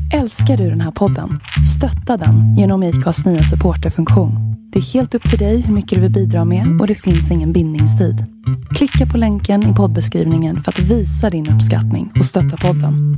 Älskar du den här podden? Stötta den genom IKAs nya supporterfunktion. Det är helt upp till dig hur mycket du vill bidra med och det finns ingen bindningstid. Klicka på länken i poddbeskrivningen för att visa din uppskattning och stötta podden.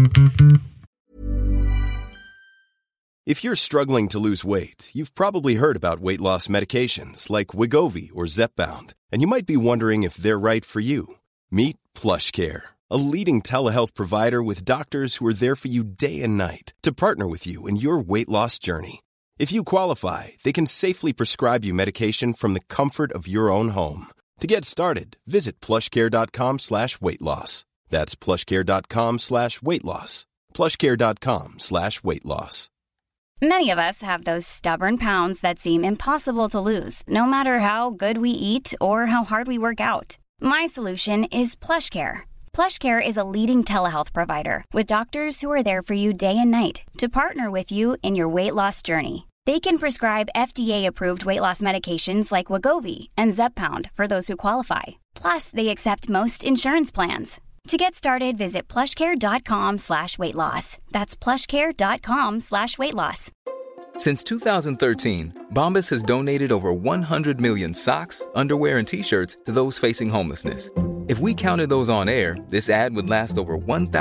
If you're struggling to lose weight, you've probably heard about weight loss medications like Wegovy or Zepbound, and you might be wondering if they're right for you. Meet PlushCare, a leading telehealth provider with doctors who are there for you day and night to partner with you in your weight loss journey. If you qualify, they can safely prescribe you medication from the comfort of your own home. To get started, visit plushcare.com/weightloss. That's plushcare.com/weightloss. plushcare.com/weightloss. Many of us have those stubborn pounds that seem impossible to lose, no matter how good we eat or how hard we work out. My solution is PlushCare. PlushCare is a leading telehealth provider with doctors who are there for you day and night to partner with you in your weight loss journey. They can prescribe FDA-approved weight loss medications like Wegovy and Zepbound for those who qualify. Plus, they accept most insurance plans. To get started, visit plushcare.com/weightloss. That's plushcare.com/weightloss. Since 2013, Bombas has donated over 100 million socks, underwear, and T-shirts to those facing homelessness. If we counted those on air, this ad would last over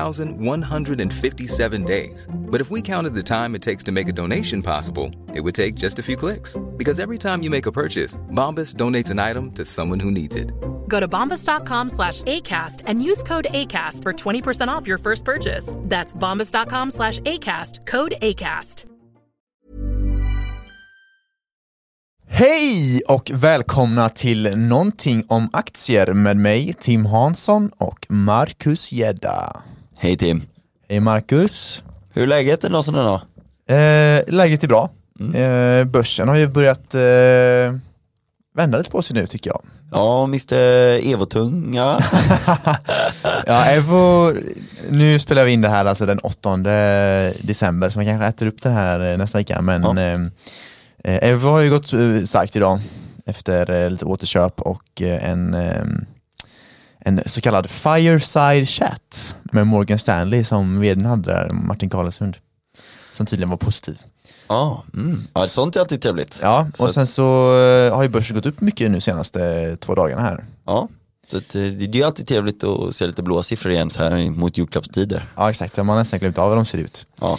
1,157 days. But if we counted the time it takes to make a donation possible, it would take just a few clicks. Because every time you make a purchase, Bombas donates an item to someone who needs it. Go to bombas.com/ACAST and use code ACAST for 20% off your first purchase. That's bombas.com/ACAST, code ACAST. Hej och välkomna till Någonting om aktier med mig, Tim Hansson och Marcus Gedda. Hej Tim. Hej Marcus. Hur är läget idag sådana då? Läget är bra. Börsen har ju börjat vända lite på sig nu tycker jag. Ja, Mr. Evo-tunga. Ja, Evo, nu spelar vi in det här alltså den 8 december, så man kanske äter upp det här nästa vecka, men Evo har ju gått starkt idag efter lite återköp och en så kallad fireside chat med Morgan Stanley som vdn hade där, Martin Karlsund, som tydligen var positiv. Ja, sånt är alltid trevligt. Ja, och sen så har ju börsen gått upp mycket nu senaste 2 dagarna här. Ja, så det är ju alltid trevligt att se lite blåa siffror igen så här mot julklappstider. Ja, exakt. Man har nästan glömt av hur de ser ut. Ja.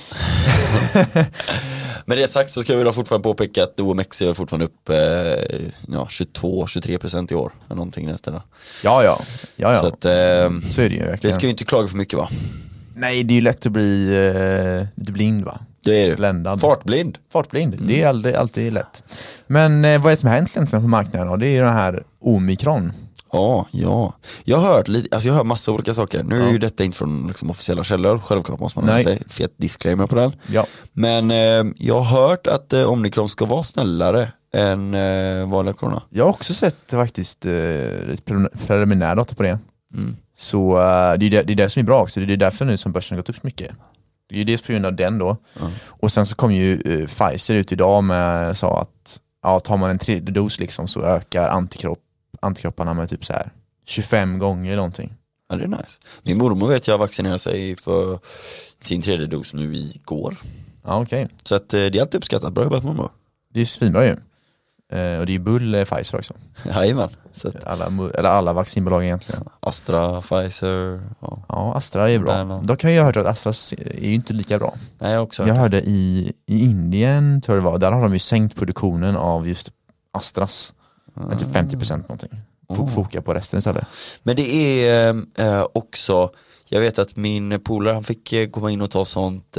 Men det sagt så ska jag vilja fortfarande påpeka att OMX är fortfarande upp 22-23% i år. Eller någonting nästan. Ja. Så att, så är det ju verkligen. Det ska ju inte klaga för mycket, va? Nej, det är ju lätt att bli lite blind, va? Det är det. Bländad. Fartblind. Det är alltid lätt. Men vad är det som har hänt egentligen på marknaden då? Det är ju den här Omikron. Ja. Jag har hört lite, alltså jag hör massa olika saker. Nu är ju detta inte från liksom officiella källor. Självklart måste man säga. Fet disclaimer på den. Ja. Men jag har hört att Omikron ska vara snällare än vanliga corona. Jag har också sett faktiskt lite preliminär data på det. Så det är det som är bra också. Det är därför nu som börsen har gått upp så mycket. Det är ju dels på grund av den då. Och sen så kom ju Pfizer ut idag med sa att tar man en 3:e dos liksom, så ökar antikropparna med typ så här 25 gånger eller någonting. Ja, det är nice. Min mormor vet jag vaccinerade sig för sin 3:e dos nu igår. Ja, okej. Så att det är alltid uppskattat. Bra jobbat mormor. Det är svinbra ju. Och det är bull Pfizer också. Jajamän. Alla vaccinbolag egentligen. Astra, Pfizer. Ja, Astra är bra. Dock har jag hört att Astra är ju inte lika bra. Nej, jag hörde i Indien, tror jag det var, där har de ju sänkt produktionen av just Astras med typ 50% någonting. Foka på resten istället. Men det är också, jag vet att min polare, han fick komma in och ta sånt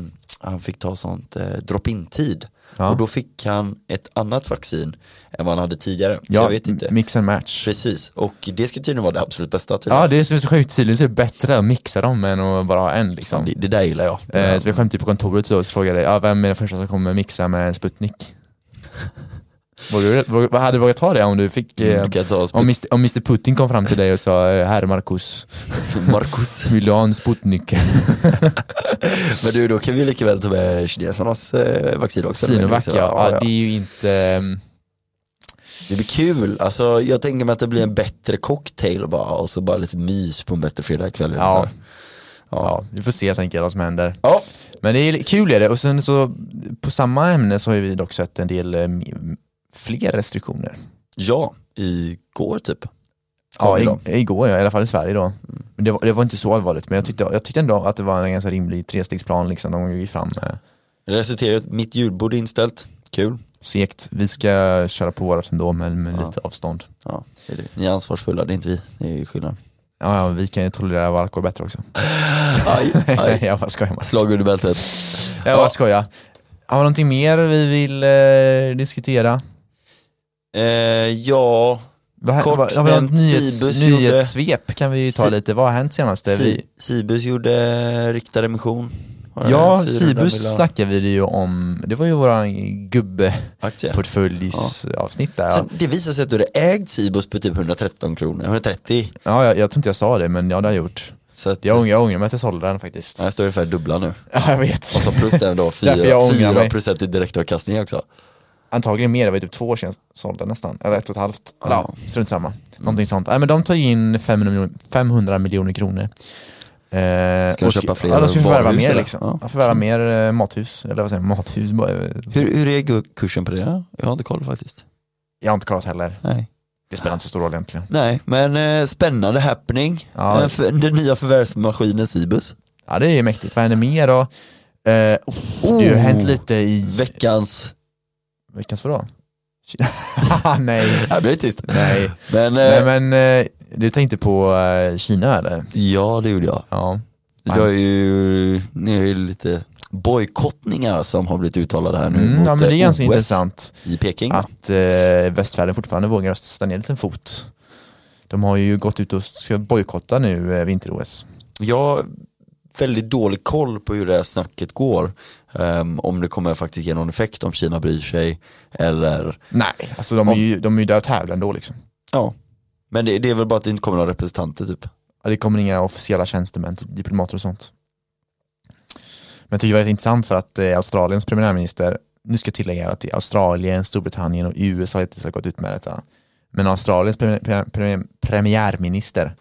drop-in-tid. Ja. Och då fick han ett annat vaccin än vad han hade tidigare. Ja, jag vet inte. Mix and match. Precis, och det ska tydligen vara det absolut bästa. Tydligen. Ja, det är så sjukt, tydligen så är det bättre att mixa dem än att bara ha en liksom. Det där gillar jag. Så vi skämtade på kontoret och frågade, vem är den första som kommer mixa med en Sputnik? Vad hade du vågat ta det om du fick om Mr. Putin kom fram till dig och sa herr Marcus vill du ha en Sputnik? Men du, då kan vi lika väl ta med kinesernas vaccin också. Sinovac, ja, det är ju inte det blir kul, alltså jag tänker mig att det blir en bättre cocktail och så bara lite mys på en bättre fredagkväll. Ja, vi får se, jag tänker vad som händer. Ja. Men det är kul är det. Och sen så på samma ämne så har vi dock sett en del fler restriktioner. Ja, igår typ. Ja, igår, i alla fall i Sverige då. Men det var inte så allvarligt, men jag tyckte ändå att det var en ganska rimlig 3-stegsplan liksom, de gick fram. Det resulterat, mitt julbord är inställt. Kul. Segt. Vi ska köra på vårat ändå med lite avstånd. Ja, det är det. Ni är ansvarsfulla, det är inte vi. Det är skillnad. Ja, vi kan ju tolerera vår alkohol bättre också. Aj. Jag bara skojar. Slag under bältet. Jag bara skojar. Har vi någonting mer vi vill diskutera? Ja... Kort, nyhetssvep kan vi ta lite. Vad har hänt senaste? Cibus gjorde riktad emission. Ja, Cibus snackade vi ju om. Det var ju våran gubbeportföljsavsnitt där. Sen, det visar sig att du hade ägt Cibus på typ 113 kronor, 130. Ja, jag tror inte jag sa det, men ja, det har jag gjort. Så att, jag ångrar mig att jag sålde den faktiskt. Jag står ungefär dubbla nu. Ja, jag vet. Och så plus den då, 4% i direktavkastning också. Antagligen mer, det var typ 2 år sedan sålde nästan. Eller 1,5. Ja, strunt samma. Någonting sånt. Men de tar in 500 miljoner kronor. Ska köpa fler? Ja, de ska förvärva mer liksom. Ja. Förvärva mer mathus. Eller vad säger man? Mathus. Hur är kursen på det? Jag har inte koll faktiskt. Jag har inte kollat heller. Nej. Det spelar inte så stor roll egentligen. Nej, men spännande happening. Ja. Den nya förvärvsmaskinen Cibus. Ja, det är mäktigt. Vad händer mer då? Det har ju hänt lite i... Veckans vadå? Nej. Jag blir tyst. Nej. Men du tänkte på Kina eller? Ja, det gjorde jag. Ja. Det är ju lite bojkottningar som har blivit uttalade här nu mot ja, men det är ganska intressant i Peking. Att västvärlden fortfarande vågar rösta ner en liten fot. De har ju gått ut och ska bojkotta nu vinter-OS. Ja, väldigt dålig koll på hur det här snacket går. Om det kommer faktiskt ge någon effekt, om Kina bryr sig eller... Nej, alltså de är ju där och tävlar ändå liksom. Ja, men det är väl bara att det inte kommer några representanter typ. Ja, det kommer inga officiella tjänstemän, typ diplomater och sånt. Men jag tycker det är väldigt intressant för att Australiens premiärminister, nu ska jag tillägga att Australien, Storbritannien och USA har gått ut med detta. Men Australiens premiärminister,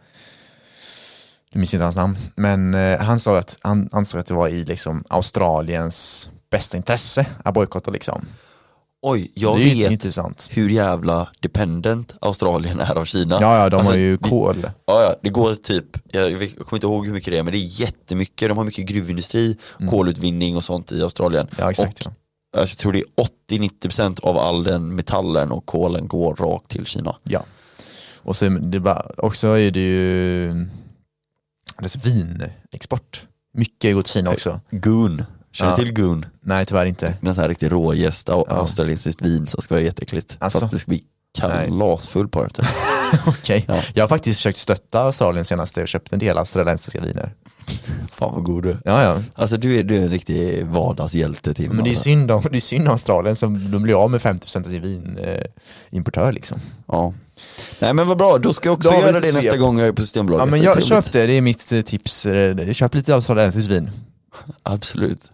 jag minns inte hans namn, men han sa att han ansåg att det var i liksom Australiens bästa intresse att bojkotta liksom. Oj, jag vet intressant. Hur jävla dependent Australien är av Kina. Ja, de har ju kol. Ja, det går typ, jag kommer inte ihåg hur mycket det är, men det är jättemycket. De har mycket gruvindustri, kolutvinning och sånt i Australien. Ja, exakt. Och, jag tror det är 80-90% av all den metallen och kolen går rakt till Kina. Ja, och så också är det ju dess vinexport. Mycket går till Kina också. Goon. Känner till Goon? Nej, tyvärr inte. En sån här riktig rågäst av australiensiskt vin som ska vara jätteäckligt. Alltså? Fast du ska bli kalasfull på det. Okej. Ja. Jag har faktiskt försökt stötta Australien senaste och köpt en del australiensiska viner. Fan vad god du. Ja. Alltså du är en riktig vardagshjälte till. Men det är synd om Australien som de blir av med 50% av sin vinimportör liksom. Ja. Nej men vad bra, då ska jag också göra det nästa gång jag är på Systembolaget. Ja men jag köpte, det är mitt tips. Jag köper lite australiensiskt vin. Absolut.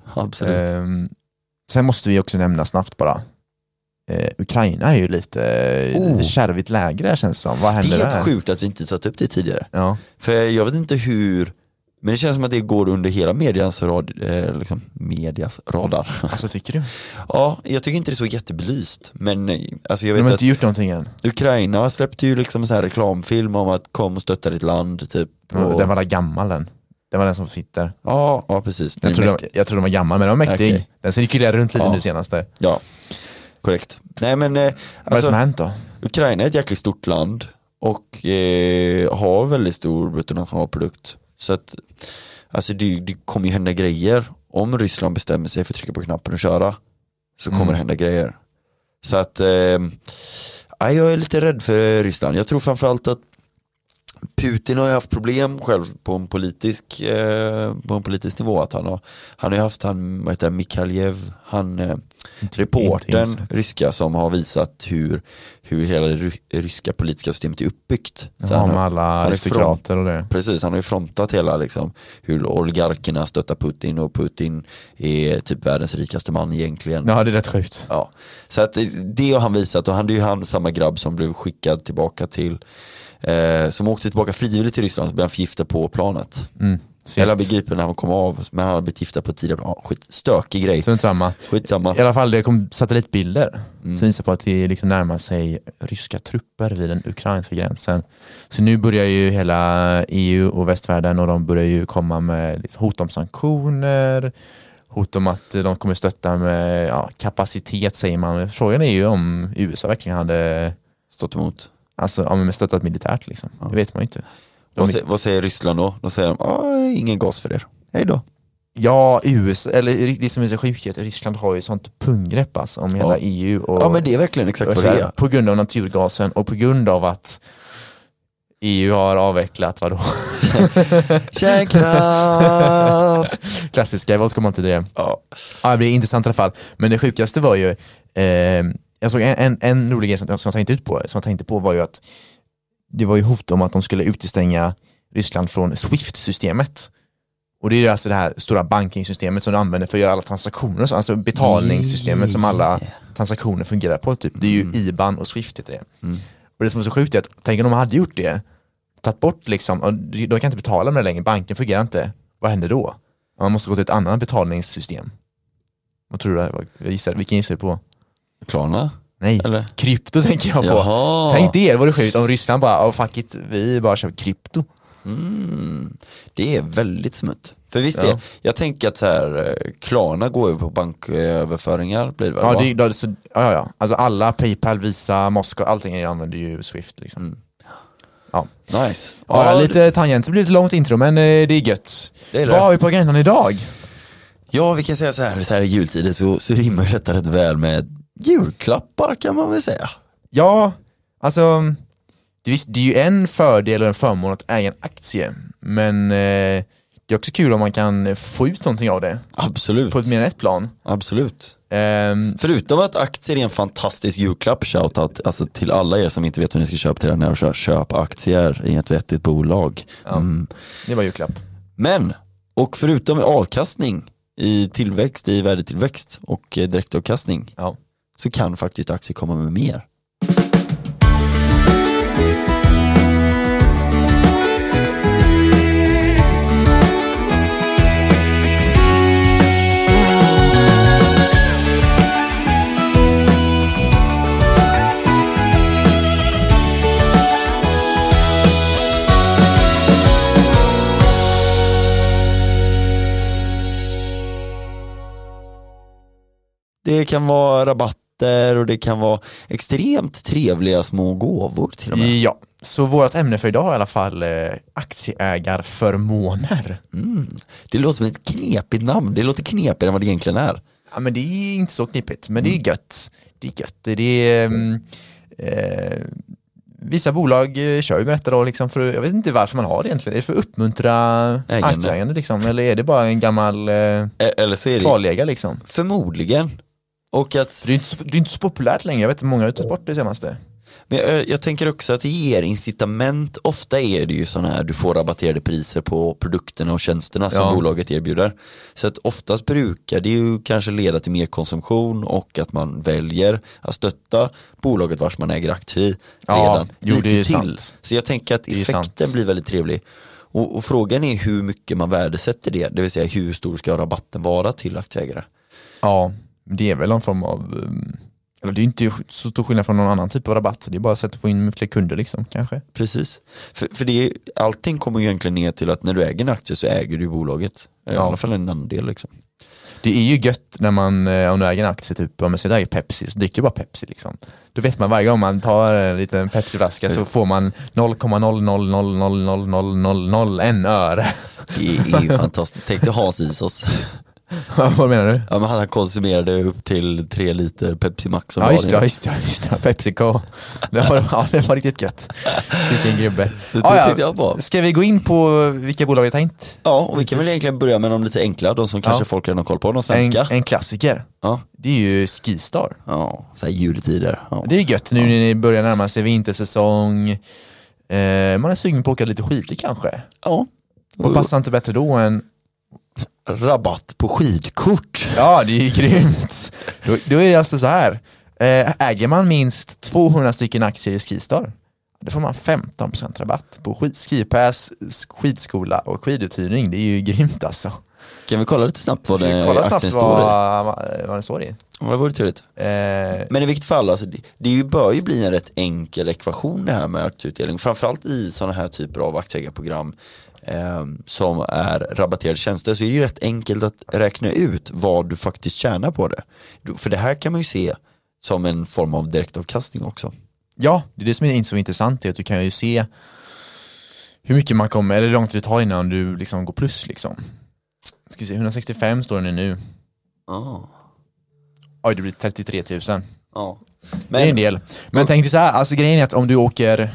Sen måste vi också nämna snabbt bara. Ukraina är ju lite kärvigt lägre känns det som. Vad händer där? Det är helt sjukt att vi inte satt upp det tidigare. Ja. För jag vet inte hur, men det känns som att det går under hela medias radar. Alltså tycker du? Ja, jag tycker inte det är så jättebelyst. Men alltså jag vet de har att inte gjort någonting än. Ukraina släppte ju liksom en sån här reklamfilm om att kom och stötta ditt land typ. Den var där gammal den. Det var den som sitter. Ja, precis. Jag tror de var gammal, men de var mäktig. Okay. Den cirkulerar runt lite nu senaste. Ja, korrekt. Nej men vad är det som har hänt då? Ukraina är ett jäkligt stort land och har väldigt stor bruttonationalprodukt. Så att alltså det kommer ju hända grejer. Om Ryssland bestämmer sig för att trycka på knappen och köra, så kommer det hända grejer. Så att jag är lite rädd för Ryssland. Jag tror framförallt att Putin har ju haft problem själv på en politisk nivå, att han har ju haft Mikhailjev, reportern ryska som har visat hur hela det ryska politiska systemet är uppbyggt. Ja, med alla aristokrater och det. Precis, han har ju frontat hela liksom, hur oligarkerna stöttar Putin, och Putin är typ världens rikaste man egentligen. Ja, det är rätt sjukt. Ja. Så att det har han visat, och det är ju samma grabb som blev skickad tillbaka till som åkte tillbaka frivilligt till Ryssland, så blev han förgiftad på planet. Eller begriper när han kom av, men han hade blivit giftad på tidigare. Stökig grej. Så samma. Skitsamma. I alla fall det kom satellitbilder som visar på att det liksom närmar sig ryska trupper vid den ukrainska gränsen. Så nu börjar ju hela EU och västvärlden, och de börjar ju komma med hot om sanktioner, hot om att de kommer stötta med kapacitet, säger man. Frågan är ju om USA verkligen hade stått emot. Alltså om de stöttat militärt liksom. Det vet man ju inte. Vad säger Ryssland då? Då säger de, ingen gas för er. Hej då. Ja, USA, eller det som är så sjukt, Ryssland har ju sånt punggrepp alltså, om hela EU. Och, men det är verkligen exakt vad det är. På grund av naturgasen och på grund av att EU har avvecklat, vadå? Kärnkraft! Klassiska, vad ska man till det? Ja, det blir intressant i alla fall. Men det sjukaste var ju, jag såg en rolig grej som jag tänkte på var ju att det var ju hot om att de skulle utestänga Ryssland från SWIFT-systemet. Och det är ju alltså det här stora bankingsystemet som de använder för att göra alla transaktioner. Alltså betalningssystemet som alla transaktioner fungerar på. Typ. Det är ju IBAN och SWIFT heter det. Och det som är så sjukt är att tänk om de hade gjort det, tagit bort liksom, och de kan inte betala med det längre, banken fungerar inte. Vad händer då? Man måste gå till ett annat betalningssystem. Vad tror du? Vilken gissar du på? Klarna? Nej, eller? Krypto tänker jag på. Jaha. Tänk det, var det sjukt om Ryssland bara, fuck it, vi bara kör krypto. Det är väldigt smutt. För visst det, jag tänker att så här, Klarna går över på banköverföringar blir det väl, ja. Alltså alla PayPal, Visa, Moskva, allting använder ju Swift liksom. Ja. Nice. Lite tangent, det blir lite långt intro, men det är gött. Vad har vi på agendan idag? Ja, vi kan säga så här i jultiden så rimmar detta rätt väl med julklappar kan man väl säga. Ja, alltså det är ju en fördel och en förmån att äga en aktie, men det är också kul om man kan få ut någonting av det. Absolut. På ett mer än ett plan. Absolut. Förutom att aktier är en fantastisk julklapp, shoutout alltså till alla er som inte vet hur ni ska köpa till den här och köpa aktier i ett vettigt bolag. Det var julklapp. Men, och förutom avkastning i tillväxt, i värdetillväxt och direktavkastning, så kan faktiskt aktier komma med mer. Det kan vara rabatter och det kan vara extremt trevliga små gåvor till och med. Ja, så vårt ämne för idag är i alla fall aktieägarförmåner. Det låter som ett knepigt namn. Det låter knepigare än vad det egentligen är. Ja, men det är inte så knepigt, men det är gött. Det är gött. Det är... vissa bolag kör ju med detta då liksom för, jag vet inte varför man har det egentligen. Är det för att uppmuntra aktieägande liksom? Eller är det bara en gammal eller så är det kvarlega liksom? Förmodligen. Och att det är inte så populärt längre. Jag vet inte, många har tagit bort det senaste. Men jag tänker också att det ger incitament. Ofta är det ju sådana här, du får rabatterade priser på produkterna och tjänsterna som bolaget erbjuder. Så att oftast brukar det ju kanske leda till mer konsumtion och att man väljer att stötta bolaget vars man äger aktier i redan. Jo, det är sant. Så jag tänker att effekten blir väldigt trevlig. Och frågan är hur mycket man värdesätter det. Det vill säga hur stor ska rabatten vara till aktieägare? Ja, det är väl en form av... Eller det är inte så stor skillnad från någon annan typ av rabatt. Det är bara sätt att få in fler kunder liksom, kanske. Precis. För det, allting kommer ju egentligen ner till att när du äger en aktie så äger du bolaget. I alla fall en andel liksom. Det är ju gött när man, om du äger en aktie typ, om man säger Pepsi, så dyker bara Pepsi liksom. Då vet man varje gång man tar en liten Pepsi-flaska så får man 0,0000001 öre. Det är ju fantastiskt. Tänk dig Hans Isos. Vad menar du? Ja, men han konsumerade upp till 3 liter Pepsi Max. Ja, just det. PepsiCo. Det var riktigt gött. Vilken grubbe. Ska vi gå in på vilka bolag vi tänkt? Ja, och vi kan väl egentligen börja med de lite enkla. De som kanske folk redan har koll på, de svenska. En klassiker. Ja. Det är ju Skistar. Ja, så här juletider. Ja. Det är gött nu när ni börjar närma sig vintersäsong. Man är sugen på att åka lite skidor kanske. Ja. Och passar inte bättre då än rabatt på skidkort. Ja, det är ju grymt. Då är det alltså så här. Äger man minst 200 stycken aktier i Skistar, då får man 15% rabatt på skipass, skidskola och skiduthyrning. Det är ju grymt alltså. Kan vi kolla lite snabbt vad aktien står i? Vad det står i. Ja, det vore trevligt. Men i vilket fall, alltså, det bör ju bli en rätt enkel ekvation det här med aktieutdelning. Framförallt i sådana här typer av aktieägarprogram som är rabatterade tjänster, så är det ju rätt enkelt att räkna ut vad du faktiskt tjänar på det. För det här kan man ju se som en form av direktavkastning också. Ja, det är det som är så intressant, är att du kan ju se hur mycket man kommer, eller hur långt det tar innan du liksom går plus liksom. Ska vi se, 165 står den nu. Oj, det blir 33 000. Ja. Det är en del. Men tänk dig så här, alltså grejen är att om du åker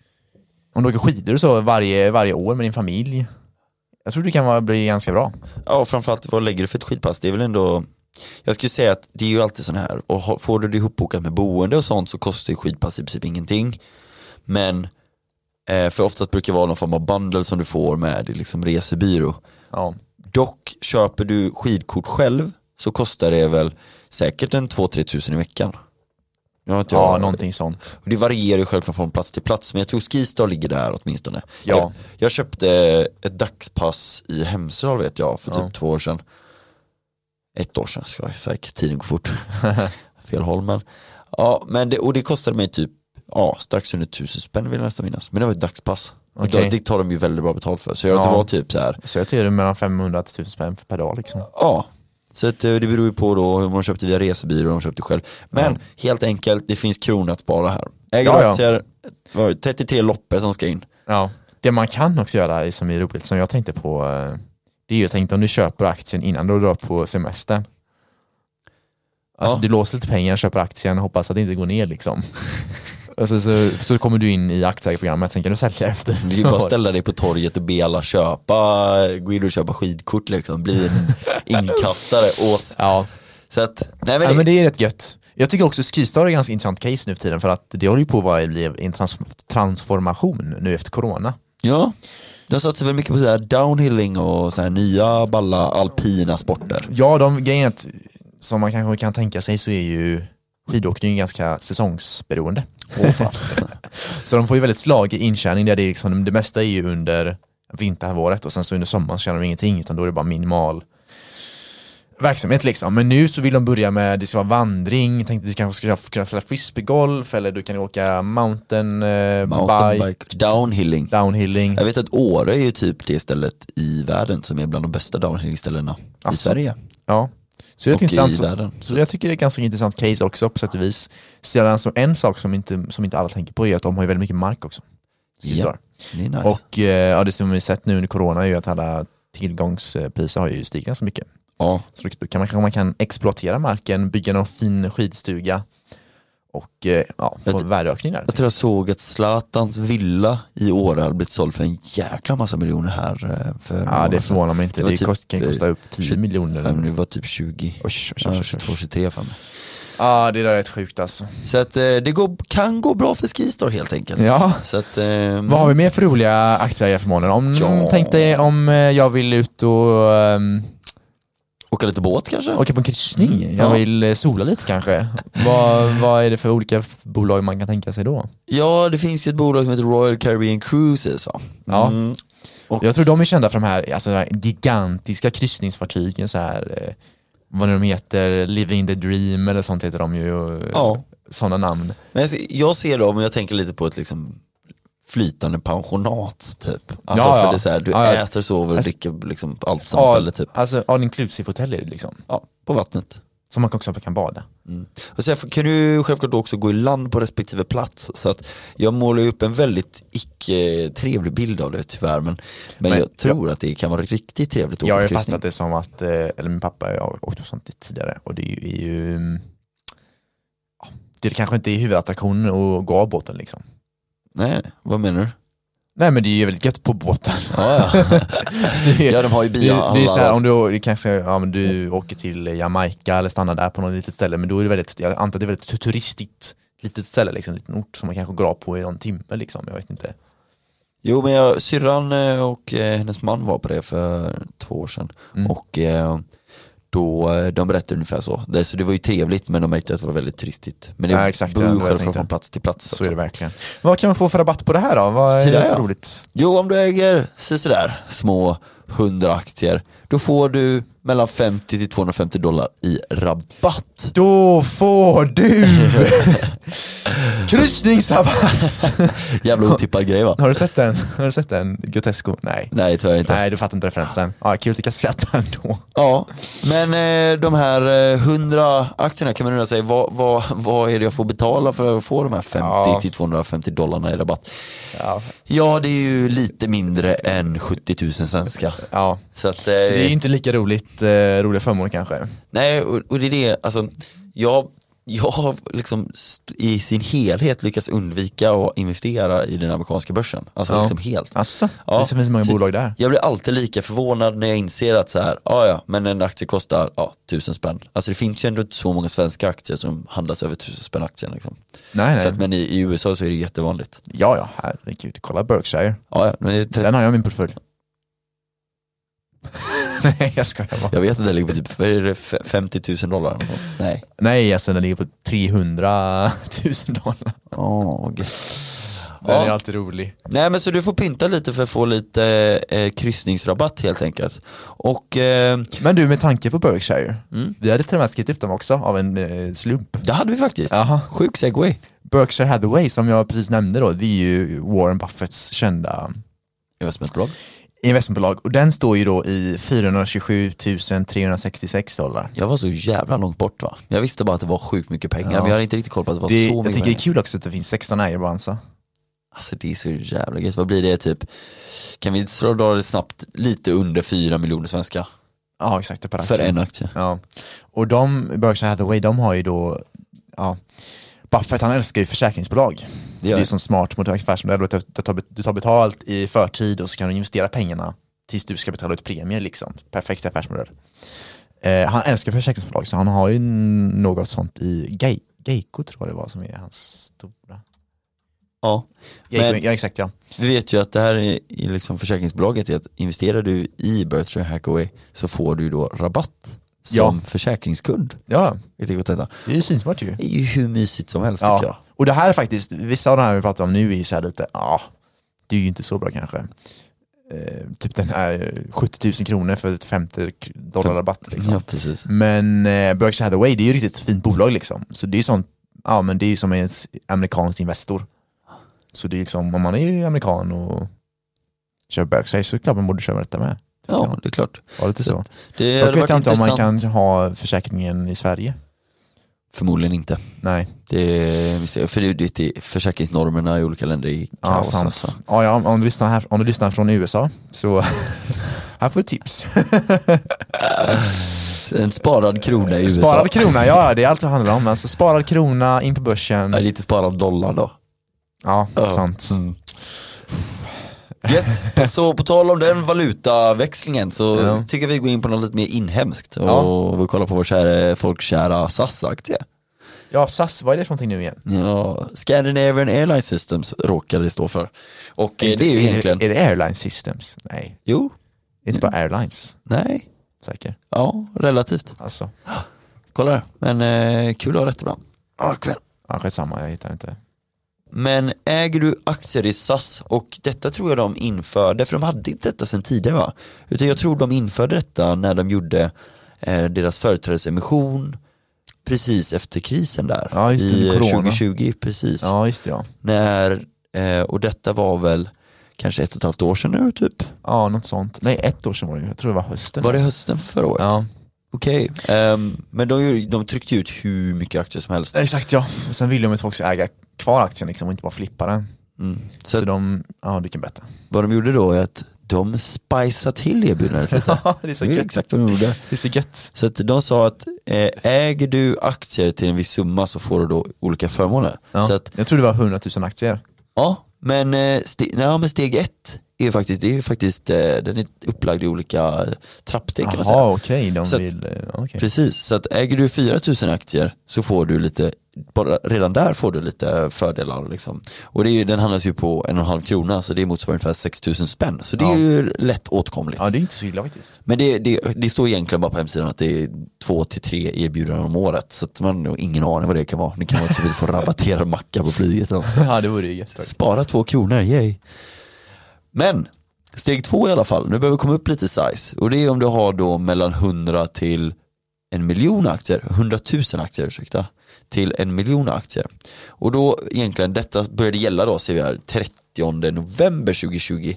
skidor och så varje år med din familj, jag tror det kan bli ganska bra. Ja, framförallt vad lägger du för ett skidpass? Det är väl ändå, jag skulle säga att det är ju alltid sån här, och får du det ihopbokat med boende och sånt så kostar ju skidpass i princip ingenting. Men för oftast brukar det vara någon form av bundle som du får med liksom resebyrå. Ja. Dock köper du skidkort själv så kostar det väl säkert en 2-3 tusen i veckan. Någonting sånt. Och det varierar ju självklart från plats till plats, men jag tror Skistar ligger där åtminstone. Ja. Jag köpte ett dagspass i Hemsedal vet jag för typ 2 år sedan. 1 år sedan ska jag säga, tiden går fort. Fel håll, men ja, men det kostade mig typ strax under 1000 spänn vill jag nästan minnas. Men det var ett dagspass. Okay. Det tar de ju väldigt bra betalt för. Så det var typ så här. Så jag tycker det är mellan 500 till 1000 spänn per dag liksom. Ja. Så att det beror ju på då hur man köpte via resebyrå och de köpte själv. Men helt enkelt, det finns kronor att spara här. Ägaraktier, 33 loppor som ska in. Ja. Det man kan också göra som är roligt, som jag tänkte på, det är ju tänkt om du köper aktien innan du drar på semestern. Alltså du låser lite pengar, köper aktien och hoppas att det inte går ner liksom. Alltså, så kommer du in i aktieägarprogrammet, sen kan du sälja efter. Du vill bara ställa dig på torget och be alla gå in och köpa skidkort liksom, bli en inkastare åt. Ja. Så att, men det är rätt gött. Jag tycker också Skistar är ett ganska intressant case nu för tiden, för att det håller ju på att bli en transformation nu efter corona. Ja, de har satt sig väl mycket på så här downhilling och så här nya balla alpina sporter. Ja, de grejerna som man kanske kan tänka sig så är ju skidåkning ganska säsongsberoende. Så de får ju väldigt slag i intjäning där det mesta är ju under vinterhalvåret och sen så under sommaren så tjänar de ingenting, utan då är det bara minimal verksamhet liksom. Men nu så vill de börja med, det ska vara vandring, tänkte du kanske ska kunna spela frisbeegolf eller du kan åka mountain bike, downhilling. Jag vet att Åre är ju typ det stället i världen som är bland de bästa downhillingställena i Sverige. Ja. Så det är intressant. Så jag tycker det är ett ganska intressant case också på sätt och vis. Sedan så en sak som inte alla tänker på är att de har ju väldigt mycket mark också. Ja, det är nice. Och det som vi sett nu under corona är ju att alla tillgångspriser har ju stigit ganska mycket. Ja. Så då man kan exploatera marken, bygga någon fin skidstuga och få värdeökning där. Jag tror jag såg att Zlatans villa i Åre hade blivit såld för en jäkla massa miljoner här. Det förvånar mig inte. Det kan kosta upp 10 miljoner. Det var typ 20. 22-23 för mig. Ja, det där är rätt sjukt alltså. Så att det kan gå bra för Skistar helt enkelt. Ja. Så att, vad har vi mer för roliga aktieägarförmåner? Tänk dig om jag vill ut och åka lite båt kanske? Åka på en kryssning. Jag vill sola lite kanske. Vad är det för olika bolag man kan tänka sig då? Ja, det finns ju ett bolag som heter Royal Caribbean Cruises. Va? Ja. Och jag tror de är kända för de här gigantiska kryssningsfartygen så här, vad de heter, Living the Dream eller sånt heter de ju. Sådana namn. Men jag ser dem och jag tänker lite på ett liksom flytande pensionat typ. Alltså för det är så här, du äter, sover och dricker liksom allt på samma ställe typ. Alltså all inclusive hotell är det liksom. Ja, på vattnet. Som man också kan bada. Och så kan du självklart också gå i land på respektive plats. Så att jag målar upp en väldigt icke-trevlig bild av det tyvärr. Men jag tror att det kan vara riktigt trevligt. Jag har ju fattat det som att, eller min pappa har åkt sånt tidigare. Och det är ju det kanske inte är huvudattraktionen att gå av båten liksom. Nej, vad menar du? Nej, men det är ju väldigt gött på båten. Ja, de har ju bilar. Det är så här, om du åker till Jamaica eller stannar där på något litet ställe, men då är det väldigt, jag antar att det är väldigt turistigt litet ställe, liksom, en liten ort som man kanske går på i någon timme liksom, jag vet inte. Jo, men syrran och hennes man var på det för 2 år sedan. Och då de berättade ungefär så. Så det var ju trevligt, men de märkte att det var väldigt turistigt. Men det ja, exakt, själv från plats till plats. Så är det verkligen. Vad kan man få för rabatt på det här då? Vad är det för roligt? Jo, om du äger sådär små 100 aktier, då får du mellan $50 till $250 i rabatt. Då får du kryssningsrabatt. Jävla otippad grej, va? Har du sett den? Grotesco? Nej, tyvärr inte. Nej, du fattar inte referensen. Ja, kul, du kan skratta ändå. Ja, men de här 100 aktierna kan man undra sig, vad är det jag får betala för att få de här $50 till $250 i rabatt? Ja, det är ju lite mindre än 70 000 svenska. Ja, så det är ju inte lika roliga förmåner kanske. Nej, och det är det, alltså jag har liksom i sin helhet lyckats undvika att investera i den amerikanska börsen. Alltså liksom helt. Asså, det finns så många bolag där. Jag blir alltid lika förvånad när jag inser att så här, men en aktie kostar 1000 spänn. Alltså det finns ju ändå inte så många svenska aktier som handlas över 1000 spänn aktien liksom. Nej. Så att, men i USA så är det jättevanligt. Ja, herregud. Kolla Berkshire. Ja, men den har jag i min portfölj. Nej, jag skojar bara. Jag vet att det ligger på typ $50 000. Nej, alltså den ligger på $300 000. Den är alltid rolig. Nej, men så du får pynta lite för att få lite kryssningsrabatt helt enkelt. Och, men du, med tanke på Berkshire, vi hade till och med skrivit upp dem också av en slump. Det hade vi faktiskt. Sjuk segway. Berkshire Hathaway, som jag precis nämnde då, det är ju Warren Buffetts kända investmentbolag, och den står ju då i $427 366. Jag var så jävla långt bort, va? Jag visste bara att det var sjukt mycket pengar, men jag hade inte riktigt koll på att det var så mycket Jag tycker pengar. det är kul också att det finns 16 ägare på Avanza. Alltså det är så jävla gött. Vad blir det typ? Kan vi dra det snabbt lite under 4 miljoner svenska? Ja, exakt, det per aktie. För en aktie. Ja. Och Berkshire Hathaway, de har ju då Buffett, han älskar ju försäkringsbolag. Det är ju som smart mot affärsmodell. Du tar betalt i förtid och så kan du investera pengarna tills du ska betala ut premier liksom. Perfekt affärsmodell. Han älskar försäkringsbolag, så han har ju något sånt i Geico, tror jag det var, som är hans stora. Ja, Geico, ja exakt, ja. Vi vet ju att det här är liksom försäkringsbolaget är att investerar du i Berkshire Hathaway så får du då rabatt som försäkringskund. Ja, det är ju svinsmart ju. Det är ju hur mysigt som helst tycker jag. Och det här är faktiskt, vissa av de här vi pratar om nu är ju så här lite, det är ju inte så bra kanske. Typ den här 70 000 kronor för ett $50 rabatt liksom. Ja, precis. Men Berkshire Hathaway, det är ju riktigt fint bolag liksom. Så det är ju sånt, men det är ju som en amerikansk investor. Så det är liksom, om man är ju amerikan och kör Berkshire så är det klart man borde köra detta med. Ja, det är klart. Ja, lite så. Det jag vet inte om man kan ha försäkringen i Sverige. Förmodligen inte. Nej. För det är försäkringsnormerna i olika länder i kaos. Sant. Alltså. Ja, om du lyssnar från USA så här får du tips. En sparad krona i USA. Sparad krona, ja, det är allt det handlar om. Alltså, sparad krona in på börsen. Ja, lite sparad dollar då. Ja, sant. Så på tal om den valutaväxlingen så tycker vi går in på något lite mer inhemskt och vi kollar på vår folkkära SAS-aktie. Ja, SAS, vad är det för någonting nu igen? Ja, Scandinavian Airline Systems råkar det stå för. Och det är ju egentligen... Är det Airline Systems? Nej. Jo. Det är inte bara Airlines. Nej. Säker? Ja, relativt. Alltså. Kolla där. Men kul att ha rätt ibland. Ja, skitsamma, jag hittar inte. Men äger du aktier i SAS, och detta tror jag de införde, för de hade inte detta sedan tidigare, va? Utan jag tror de införde detta när de gjorde deras företrädesemission precis efter krisen där. Ja, just det, i corona. 2020, precis. Ja, just det, ja. Och detta var väl kanske 1,5 år sedan nu, typ? Ja, något sånt. Nej, 1 år sedan var det. Jag tror det var hösten. Var det hösten förra året? Ja. Okej. Men de tryckte ut hur mycket aktier som helst. Exakt, ja. Och sen vill de att folk ska äga kvar aktien liksom, och inte bara flippa den. Så du kan betta. Vad de gjorde då är att de spiceade till erbjudandet lite. Det är så gött. Exakt vad de gjorde. Det är så gött. Så att de sa att äger du aktier till en viss summa så får du då olika förmåner. Ja. Så att, jag tror det var 100 000 aktier. Ja, men steg 1 är faktiskt den är upplagd i olika trappsteg kan man säga. Jaha, okej. Precis, så att äger du 4 000 aktier så får du lite bara redan där får du lite fördelar liksom. Och den handlas ju på 1,5 krona, så det motsvarar ungefär 6 000 spänn. Så det är ju lätt åtkomligt. Ja, det är inte så illa faktiskt. Men det står egentligen bara på hemsidan att det är 2-3 erbjudanden om året. Så att man har ingen aning vad det kan vara. Det kan vara att vi får rabattera macka på flyget. Alltså. Ja, det vore ju jättetack. Spara 2 kronor, yay. Men steg 2 i alla fall, nu behöver vi komma upp lite size. Och det är om du har då mellan 100 till 1 miljon aktier, 100 000 aktier, ursäkta, till 1 miljon aktier. Och då egentligen, detta började gälla då, ser vi här, 30 november 2020.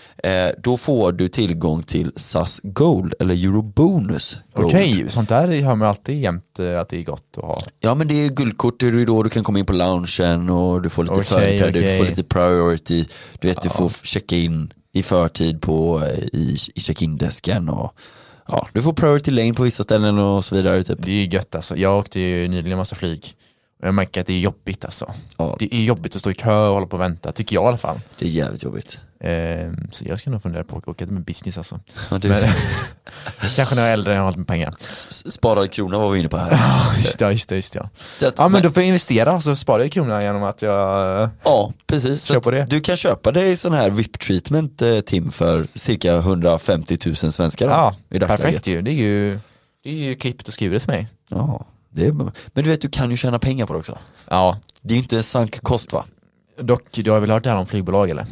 Då får du tillgång till SAS Gold eller Eurobonus Gold. Okej, sånt där har man alltid jämt att det är gott att ha. Ja, men det är guldkort, det är då du kan komma in på loungen och du får lite företräde, du får lite priority, du vet, du får checka in i förtid i check-in-desken och ja, du får priority lane på vissa ställen och så vidare typ. Det är ju gött alltså. Jag åkte ju nyligen en massa flyg och jag märker att det är jobbigt alltså. Ja. Det är jobbigt att stå i kö och hålla på och vänta, tycker jag i alla fall. Det är jävligt jobbigt. Så jag ska nog fundera på att åka med business alltså. Ja, men, kanske när jag är äldre och har lite med pengar. Sparade krona var vi inne på här. Just det. Ja, men då får jag investera och så sparar jag krona genom att jag... Ja, precis. Köper det. Du kan köpa dig sån här VIP-treatment, Tim, för cirka 150 000 svenskar. Ja, perfekt ju. Det är ju klippet och skuret för mig. Ja, men du vet, du kan ju tjäna pengar på det också. Ja. Det är ju inte en sank kost, va? Dock, du har väl hört det här om flygbolag, eller?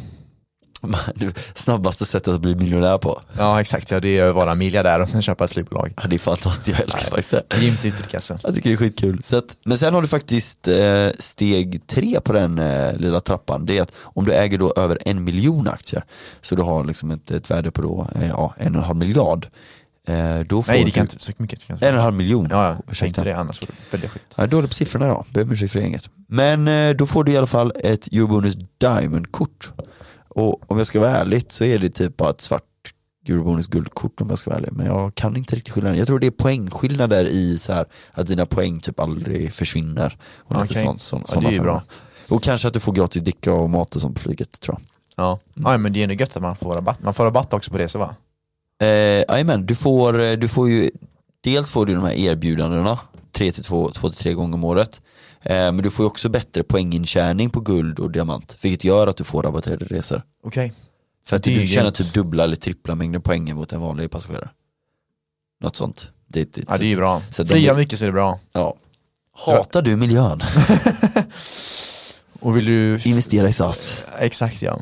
Snabbaste sättet att bli miljonär på. Ja, exakt. Ja, det är att vara miljardär och sen köpa ett flygbolag. Ja, det är fantastiskt, jag älskar faktiskt det. Grymt uttryck alltså. Jag tycker det är skitkul. Men sen har du faktiskt steg 3 på den lilla trappan. Det är att om du äger då över 1 miljon aktier, så du har liksom ett värde på då 1,5 miljard. Då får det kan inte så mycket. 1,5 miljon. Ja, jag tänkte det, annars var det väldigt skit. Ja, dåligt på siffrorna då. Behöver ursäkt för inget. Men då får du i alla fall ett Eurobonus Diamond-kort. Och om jag ska vara ärlig så är det typ bara ett svart Eurobonus guldkort, om jag ska vara ärlig. Men jag kan inte riktigt skillnaden. Jag tror det är poängskillnader i så här att dina poäng typ aldrig försvinner. Och lite sånt. Ja, det är ju bra. Och kanske att du får gratis dricka och mat och sånt på flyget, tror jag. Ja, ja, men det är ju gött att man får rabatt. Man får rabatt också på resor, va? Jajamän, du får ju, dels får du de här erbjudandena 2-3 gånger om året. Men du får ju också bättre poängintjäning på guld och diamant, vilket gör att du får rabatterade resor. Okej. För att du tjänar typ dubbla eller trippla mängden poäng mot en vanlig passagerare. Något sånt. Det är ju bra. Fria mycket så är det bra. Ja. Hatar du miljön? Och vill du investera i SAS? Exakt, ja.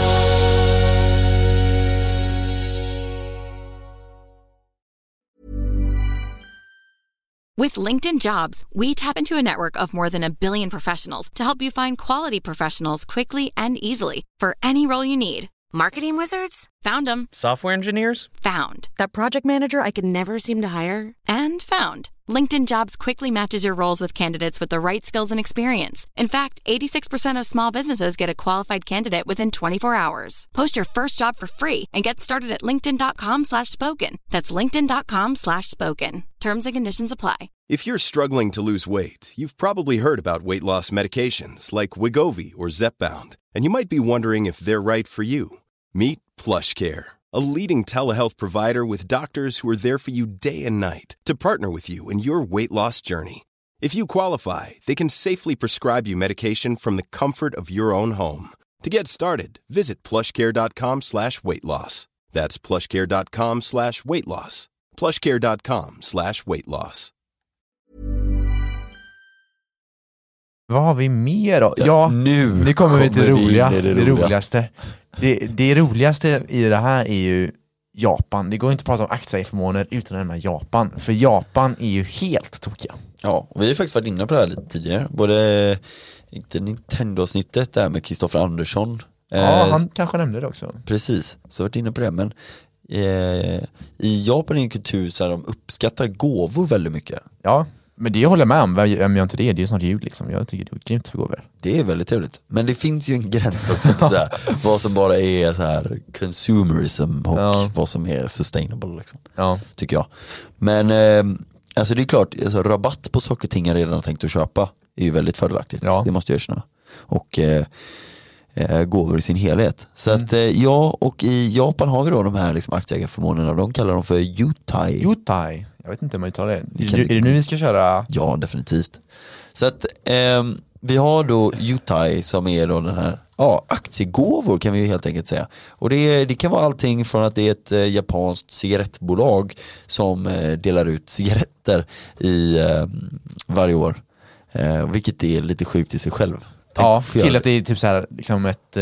With LinkedIn Jobs, we tap into a network of more than 1 billion professionals to help you find quality professionals quickly and easily for any role you need. Marketing wizards? Found them. Software engineers? Found. That project manager I could never seem to hire? And found. LinkedIn Jobs quickly matches your roles with candidates with the right skills and experience. In fact, 86% of small businesses get a qualified candidate within 24 hours. Post your first job for free and get started at linkedin.com/spoken. That's linkedin.com/spoken. Terms and conditions apply. If you're struggling to lose weight, you've probably heard about weight loss medications like Wegovy or Zepbound, and you might be wondering if they're right for you. Meet PlushCare, a leading telehealth provider with doctors who are there for you day and night to partner with you in your weight loss journey. If you qualify, they can safely prescribe you medication from the comfort of your own home. To get started, visit plushcare.com/weightloss. That's plushcare.com/weightloss. plushcare.com/weightloss. Vad har vi mer då? Ja, nu kommer vi till det roligaste. Det roligaste i det här är ju Japan. Det går inte att prata om aktieförmåner utan att nämna Japan. För Japan är ju helt tokiga. Ja, och vi har faktiskt varit inne på det här lite tidigare. Både Nintendo-snittet där med Kristoffer Andersson. Ja, han kanske nämnde det också. Precis, så har varit inne på det. Men i Japan är en kultur så här, de uppskattar gåvor väldigt mycket. Ja, men det håller jag med om. Vem gör inte det? Det är ju snart jul liksom. Jag tycker det är grymt för gåvor. Det är väldigt trevligt. Men det finns ju en gräns också på så här, vad som bara är så här consumerism och vad som är sustainable liksom. Ja. Tycker jag. Men alltså det är klart, alltså, rabatt på saker och ting jag redan har tänkt att köpa är ju väldigt fördelaktigt. Ja. Det måste jag erkänna. Och gåvor i sin helhet. Så att och i Japan har vi då de här liksom aktieägarförmånerna. De kallar dem för Yutai. Jag vet inte om jag uttalar det. Är det nu vi ska köra? Ja, definitivt. Så att vi har då Youtai som är då den här aktiegåvor kan vi ju helt enkelt säga. Och det kan vara allting från att det är ett japanskt cigarettbolag som delar ut cigaretter i varje år. Vilket är lite sjukt i sig själv. Till att det är typ så här liksom ett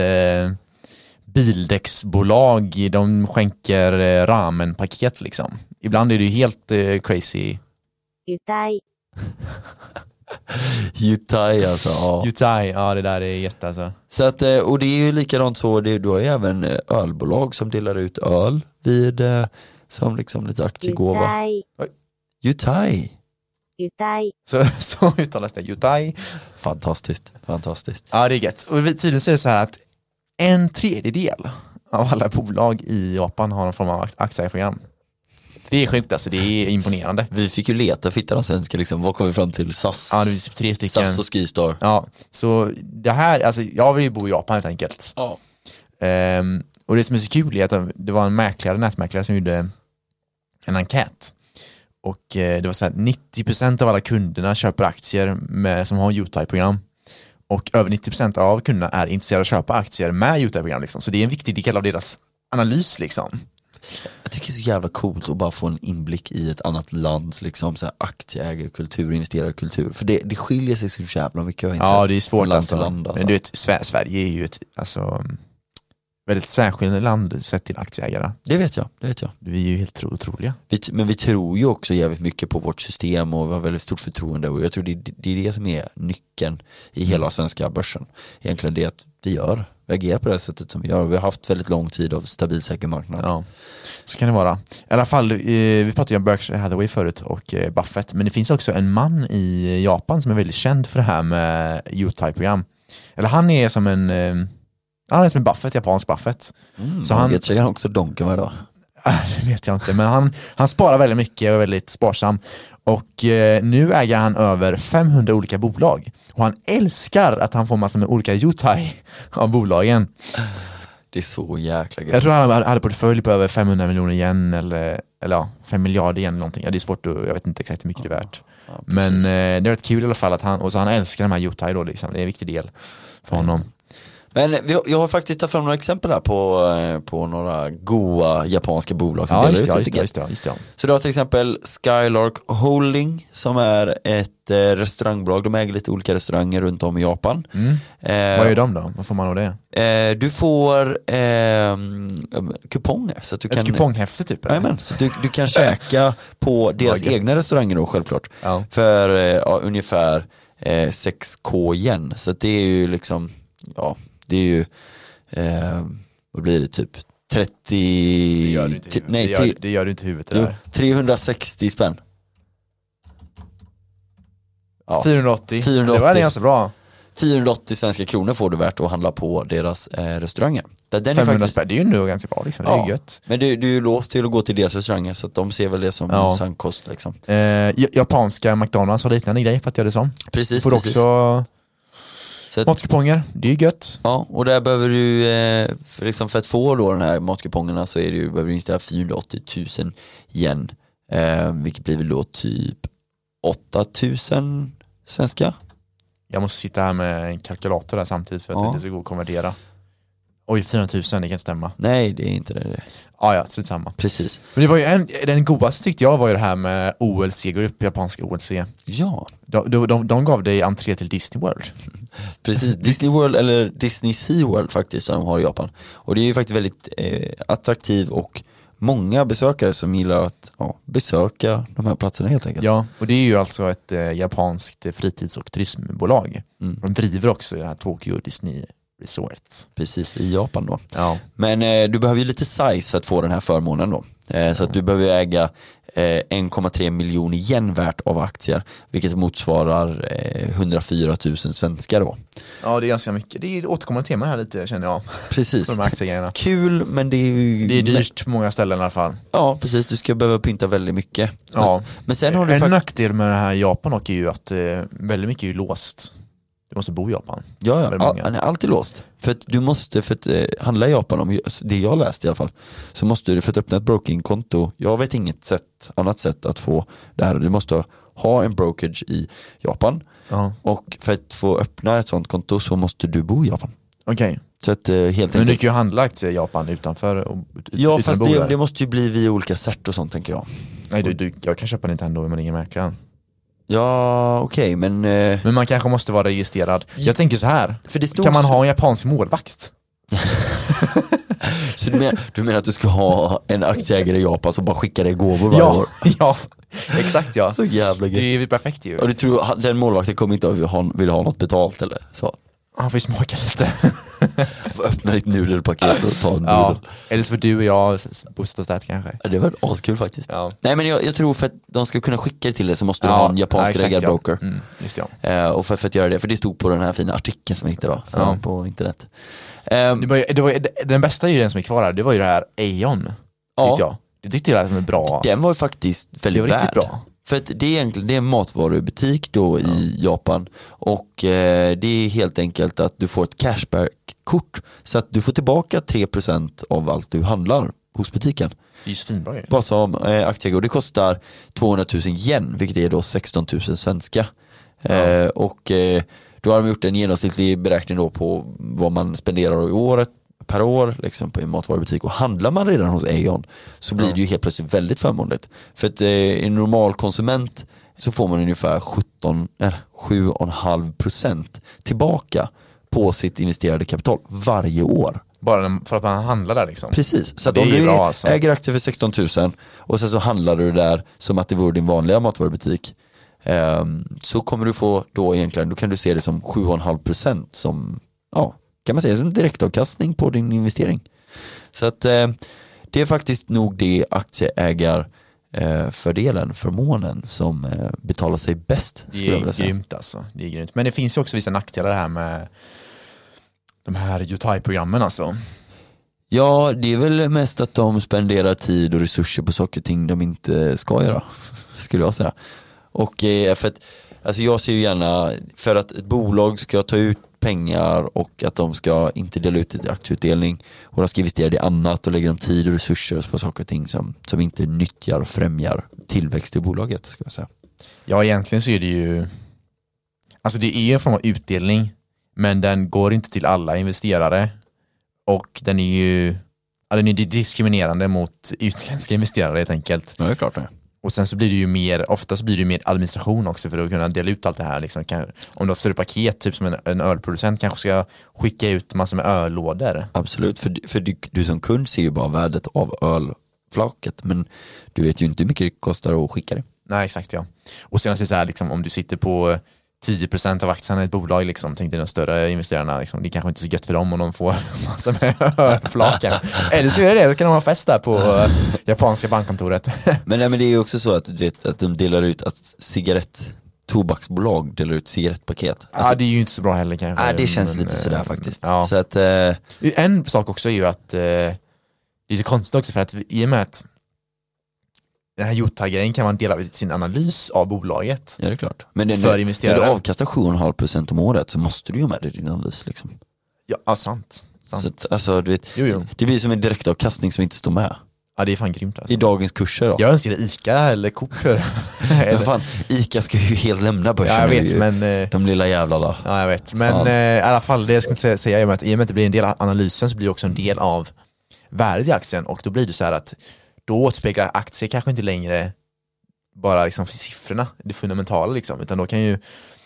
bildäcksbolag, de skänker ramenpaket liksom. Ibland är det ju helt crazy. Youtai alltså. Ja. Youtai, det där är jätte alltså. Så att, och det är ju likadant så, du har ju även ölbolag som delar ut öl vid som liksom lite aktiegåva. Youtai. Så uttalas det, Youtai. Fantastiskt. Ja, det är gött. Och tydligen så är det så här att 1/3 av alla bolag i Japan har någon form av aktieprogram. Det är sjukt alltså, det är imponerande. Vi fick ju leta för att hitta de svenska liksom. Vad kom vi fram till? SAS? Ja, det är 3 stycken. SAS och Skistar. Ja, så det här, alltså jag vill ju bo i Japan helt enkelt. Ja. Och det som är så kul är att det var en nätmäklare som gjorde en enkät. Och det var så här 90% av alla kunderna köper aktier som har Youtai-program. Och över 90% av kunderna är intresserade av att köpa aktier med Youtai-program liksom. Så det är en viktig del av deras analys liksom. Jag tycker det är så jävla coolt att bara få en inblick i ett annat lands liksom, så här aktieägarkultur, investerarkultur. För det skiljer sig så jävla mycket. Ja, det är svårt land alltså. Land, alltså. Men du vet, Sverige är ju ett väldigt särskilt land sett till aktieägare. Det vet jag. Vi är ju helt otroliga. Men vi tror ju också jävligt mycket på vårt system och vi har väldigt stort förtroende. Och jag tror det är det som är nyckeln i hela svenska börsen. Egentligen det att vi agerar på det sättet som vi gör. Vi har haft väldigt lång tid av stabil säker marknad. Ja, så kan det vara. I alla fall, vi pratade ju om Berkshire Hathaway förut och Buffett. Men det finns också en man i Japan som är väldigt känd för det här med Youtai-program. Eller han är som en Buffett, japansk Buffett. Så han vet jag också donken med då. Det vet jag inte, men han sparar väldigt mycket och är väldigt sparsam. Och nu äger han över 500 olika bolag. Och han älskar att han får massor med olika Youtai av bolagen. Det är så jäkla gött. Jag tror han hade portfölj på över 500 miljoner yen eller 5 miljarder yen någonting. Ja, det är svårt att, jag vet inte exakt hur mycket det är värt. Ja, men det är rätt kul i alla fall att han älskar de här Youtai då liksom. Det är en viktig del för honom. Men jag har faktiskt tagit fram några exempel här på några goa japanska bolag som delar ut just det. Så du har till exempel Skylark Holding som är ett restaurangbolag. De äger lite olika restauranger runt om i Japan. Vad är de då? Vad får man av det? Du får kuponger. Så att du ett kuponghäfte typ? Jajamän, så du kan käka på deras egna restauranger då självklart. Ja. För ungefär 6k yen. Så att det är ju liksom, det är ju vad blir det typ 30 det gör du inte i huvudet det där. 360 spänn. Ja, 480. Det var ganska bra. 480 svenska kronor får du värt att handla på deras restauranger. Den 500 spänn, det är ju nu ganska bra liksom. Det är ju gött. Men du är ju låst till att gå till deras restauranger så att de ser väl det som sandkost liksom. Japanska McDonalds har liknande grej för att göra det som. Precis. Får också matkuponger, det är ju gött. Ja, och där behöver du liksom för att få då den här matkupongerna så behöver du inte 480 000 yen. Vilket blir väl då typ 8000 svenska. Jag måste sitta här med en kalkylator där samtidigt för att det ska gå att konvertera. Oj, 400 000, det kan inte stämma. Nej, det är inte det. Ja, så det är samma. Precis. Men det var ju den godaste tyckte jag var ju det här med OLC-grupp, japanska OLC. Ja. De gav dig entré till Disney World. Precis, Disney World eller Disney Sea World faktiskt som de har i Japan. Och det är ju faktiskt väldigt attraktiv och många besökare som gillar att besöka de här platserna helt enkelt. Ja, och det är ju alltså ett japanskt fritids- och turismbolag. De driver också i det här Tokyo Disney Resorts. Precis, i Japan då. Ja. Men du behöver ju lite size för att få den här förmånen då. Så att du behöver äga 1,3 miljoner yen värt av aktier, vilket motsvarar 104 000 svenskar då. Ja, det är ganska mycket. Det är återkommande tema här lite, känner jag. Precis. De aktiegrejerna. Kul, men det är ju... Det är dyrt på många ställen i alla fall. Ja, precis. Du ska behöva pynta väldigt mycket. Ja. Men sen har du en nackdel med det här Japan och är ju att väldigt mycket är ju låst. Du måste bo i Japan. Ja, han är alltid låst. För att du måste, för att handla i Japan, om det jag läst i alla fall, så måste du för att öppna ett broking-konto, jag vet inget annat sätt att få det här. Du måste ha en brokerage i Japan. Och för att få öppna ett sånt konto så måste du bo i Japan. Okej. Så att helt enkelt. Men du kan ju handla aktier i Japan utanför. Ja, fast det måste ju bli via olika cert och sånt, tänker jag. Nej, jag kan köpa Nintendo men ingen mäklaren. Ja, okej, men man kanske måste vara registrerad. Jag tänker så här. För det kan man ha en japansk målvakt? Så du menar att du ska ha en aktieägare i Japan som bara skickar dig gåvor varje år? Ja, exakt ja. Så jävla gött. Det är ju perfekt ju. Och du tror att den målvakten kommer inte vill ha något betalt eller så? Han får ju smaka lite. Får öppna ditt nudelpaket och ta en nudel. Ja, eller så får du och jag bostadsstät kanske. Ja, det var askul faktiskt. Ja. Nej, men jag tror för att de ska kunna skicka det till dig så måste du ha en japansk reggad broker. Just det. Och för att göra det, för det stod på den här fina artikeln som jag hittade på internet. Den bästa är ju den som är kvar här. Det var ju det här Aeon, tyckte jag. Det tyckte jag att den var bra. Den var ju faktiskt väldigt värd. Bra. För att det är en matvarubutik då i Japan. Och det är helt enkelt att du får ett cashback-kort. Så att du får tillbaka 3% av allt du handlar hos butiken. Det är ju svinbra. Bara som aktieägare. Och det kostar 200 000 yen, vilket är då 16 000 svenska. Och då har de gjort en genomsnittlig beräkning då på vad man spenderar i året per år liksom, på en matvarubutik. Och handlar man redan hos Aeon så blir det ju helt plötsligt väldigt förmånligt. För att en normal konsument så får man ungefär 7,5% tillbaka på sitt investerade kapital varje år. Bara för att man handlar där liksom. Precis, så att om du äger aktier för 16 000 och sen så handlar du där som att det vore din vanliga matvarubutik, så kommer du få då egentligen, då kan du se det som 7,5% som, kan man säga, som direktavkastning på din investering. Så att det är faktiskt nog det förmånen som betalar sig bäst, skulle jag vilja säga. Grymt alltså. Det är grymt. Men det finns ju också vissa nackdelar här med de här Yotai-programmen alltså. Ja, det är väl mest att de spenderar tid och resurser på saker och ting de inte ska göra, skulle jag säga. Och för att, alltså jag ser ju gärna, för att ett bolag ska ta ut pengar och att de ska inte dela ut ett aktieutdelning och de ska investera i annat och lägga de tid och resurser på saker och ting som inte nyttjar och främjar tillväxt i bolaget, ska jag säga. Ja, egentligen så är det ju, alltså det är en form av utdelning, men den går inte till alla investerare och den är ju diskriminerande mot utländska investerare helt enkelt. Ja, det är klart det. Och sen så blir det ju oftast blir det ju mer administration också för att kunna dela ut allt det här liksom. Om du har större paket, typ som en ölproducent kanske ska skicka ut massor med öllådor. Absolut, för du som kund ser ju bara värdet av ölflaket, men du vet ju inte hur mycket det kostar att skicka det. Nej, exakt ja. Och sen är det så här liksom, om du sitter på 10% av aktierna i ett bolag liksom, tänkte de större investerarna liksom, det är kanske inte så gött för dem om de får massa med ölflaken. Eller så är det, då kan de ha fest där på japanska bankkontoret. Men det är ju också så att du vet att de delar ut tobaksbolag delar ut cigarettpaket. Alltså, det är ju inte så bra heller kanske. Ja, det känns lite sådär faktiskt. Ja. Så att, en sak också är ju att det är så konstigt också för att i och med att den här Yotai-grejen kan man dela av sin analys av bolaget. Ja, det är klart. Men för investerare. När du avkastar 7,5% om året så måste du ju med det i din analys liksom. Ja, sant. Så att, alltså, du vet, det blir som en direktavkastning som inte står med. Ja, det är fan grymt alltså. I dagens kurser då. Jag önskar ICA eller Coop. Men fan, ICA ska ju helt lämna börsen. Ja, jag vet, men de lilla jävlarna. Ja, jag vet. Men i alla fall, det jag ska inte säga är att i och med att det blir en del av analysen så blir det också en del av värdet i aktien. Och då blir det så här att då återspeglar aktier kanske inte längre bara liksom siffrorna, det fundamentala liksom, utan då kan ju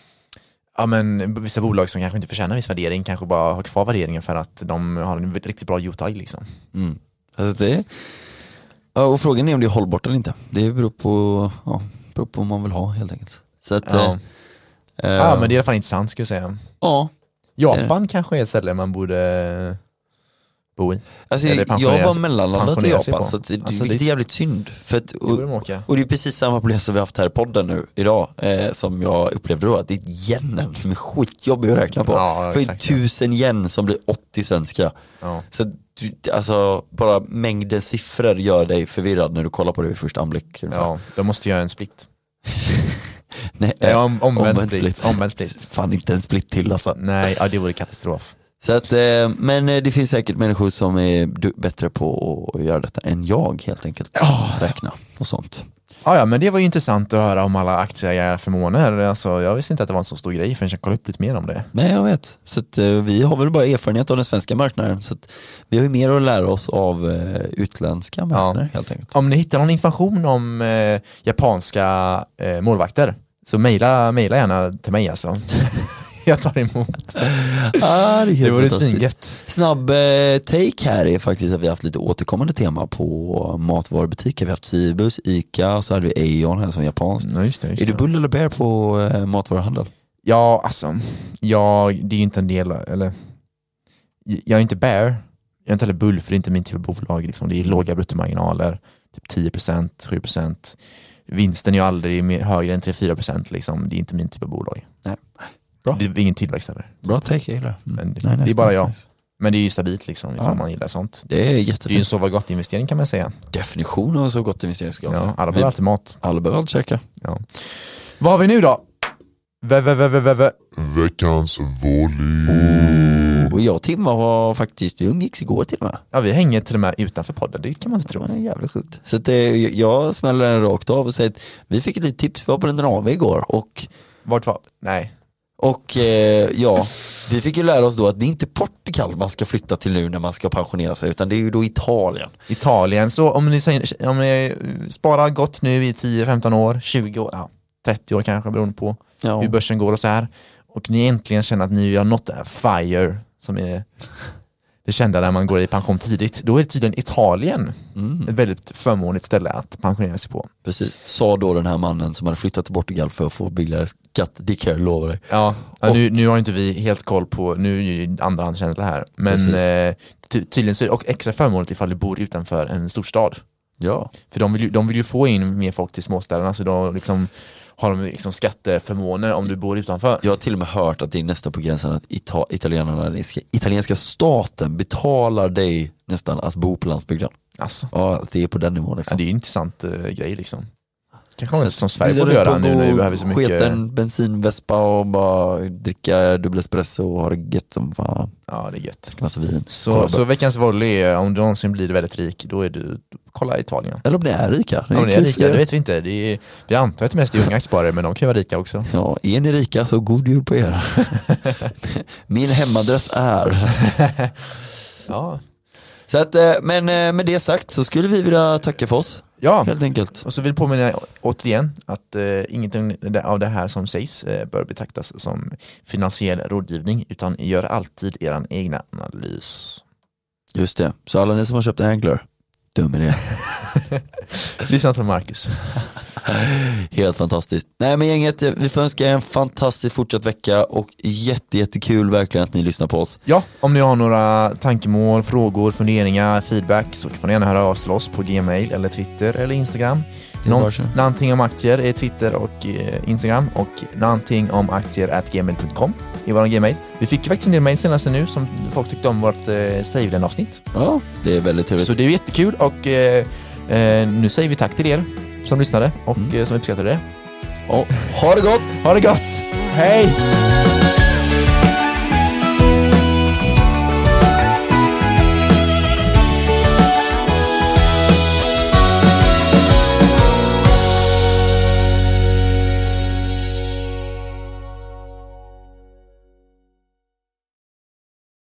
vissa bolag som kanske inte förtjänar viss värdering kanske bara ha kvar värderingen för att de har en riktigt bra Yotai liksom. Alltså och frågan är om det är hållbart eller inte. Det beror på om man vill ha helt enkelt. Så att, men det är i alla fall intressant, ska jag säga. Ja. Japan kanske är ett ställe man borde bo i. Alltså, jag var mellanlandat i Japan, så det är jävligt synd. För att, och det är precis samma problem som vi har haft här i podden nu idag, som jag upplevde då, att det är yenen som är skitjobbig att räkna på. För 1000 yen som blir 80 svenska. Ja. Så alltså, bara mängden siffror gör dig förvirrad när du kollar på det vid första anblick. Ja, då måste jag göra en split. Nej, omvänd split. Fan, inte en split till alltså. Nej, ja, det vore katastrof. Så att, men det finns säkert människor som är bättre på att göra detta än jag helt enkelt. Räkna och sånt. Ja, men det var ju intressant att höra om alla aktieägarförmåner. Alltså, jag visste inte att det var en så stor grej förrän jag kollade upp lite mer om det. Nej, jag vet. Så att, vi har väl bara erfarenhet av den svenska marknaden. Så att, vi har ju mer att lära oss av utländska marknader helt enkelt. Om ni hittar någon information om japanska målvakter så mejla gärna till mig alltså. Jag tar emot. Det vore svinget. Snabb take här är faktiskt att vi har haft lite återkommande tema på matvarubutiker. Vi har haft Cibus, Ica och så hade vi Aeon här som japanskt. Ja, just det. Är du bull eller bär på matvaruhandel? Ja, alltså det är ju inte en del, eller jag är inte bär. Jag är inte heller bull, för det är inte min typ av bolag liksom. Det är låga bruttomarginaler, typ 10%, 7%. Vinsten är ju aldrig högre än 3-4% liksom. Det är inte min typ av bolag. Nej. Bra. Det är ingen tillväxt där. Bra take, jag gillar. Men det är bara jag. Men det är ju stabilt liksom, ifall man gillar sånt. Det är jättefint. Det är ju en sova gott investering kan man säga. Definition av så gott investering ska jag säga. Alla behöver alltid mat. Alla behöver alltid käka. Ja. Vad har vi nu då? Veckans volley. Och jag och Tim var faktiskt, vi umgicks igår till och med. Ja, vi hänger till och med utanför podden, det kan man inte tro. Det är jävligt sjukt. Så att jag smäller den rakt av och säger att vi fick ett litet tips, vi var på en AV igår och... Vart var? Nej. Och vi fick ju lära oss då att det är inte Portugal man ska flytta till nu när man ska pensionera sig, utan det är ju då Italien. Så om ni sparar gott nu i 10-15 år, 20 år, 30 år kanske, beroende på hur börsen går och så här, och ni äntligen känner att ni har nått FIRE som är det kända där man går i pension tidigt, då är det tydligen Italien ett väldigt förmånligt ställe att pensionera sig på. Precis, sa då den här mannen som hade flyttat till Portugal för att få billigare skatt, det kan jag lova dig. Ja, nu har inte vi helt koll på, nu är ju andrahandskänsla här, men tydligen så är det och extra förmånligt ifall du bor utanför en storstad. Ja. För de vill ju få in mer folk till småstäderna, så då liksom har de liksom skatteförmåner om du bor utanför. Jag har till och med hört att det är nästan på gränsen att italienska staten betalar dig nästan att bo på landsbygden. Alltså. Ja, det är på den nivån liksom. Ja, det är ju en intressant grej liksom. Kanske inte som Sverige borde göra nu när vi behöver så mycket. Sketa en bensinvespa och bara dricka dubbel espresso och ha det gött som fan. Ja, det är gött. Massa vin. Så veckans volley är, om du någonsin blir väldigt rik, då är du, kolla Italien. Eller om ni är rika. Om ni är rika, det vet vi inte. Vi antar att det mest är unga aktiesparare, men de kan vara rika också. Ja, är ni rika så god jul på er. Min hemadress är... Ja. Så att, men med det sagt så skulle vi vilja tacka för oss. Ja, helt enkelt. Och så vill jag påminna återigen att ingenting av det här som sägs bör betraktas som finansiell rådgivning, utan gör alltid er egna analys. Just det, så alla ni som har köpt Angler, dum idé. Lyssna till Marcus. Helt fantastiskt. Nej men gänget, vi får önska er en fantastisk fortsatt vecka och jättekul verkligen att ni lyssnar på oss. Ja, om ni har några tankemål, frågor, funderingar, feedback, så får ni gärna höra av till oss på Gmail eller Twitter eller Instagram. Någonting om aktier är Twitter och Instagram, och någonting om aktier@gmail.com i våran Gmail. Vi fick ju faktiskt en del mail senaste nu som folk tyckte om vårt Saveland-avsnitt. Ja, det är väldigt trevligt. Så det är jättekul, och nu säger vi tack till er som lyssnade och som uppskattade det. Och ha det gott! Ha det gott! Hej!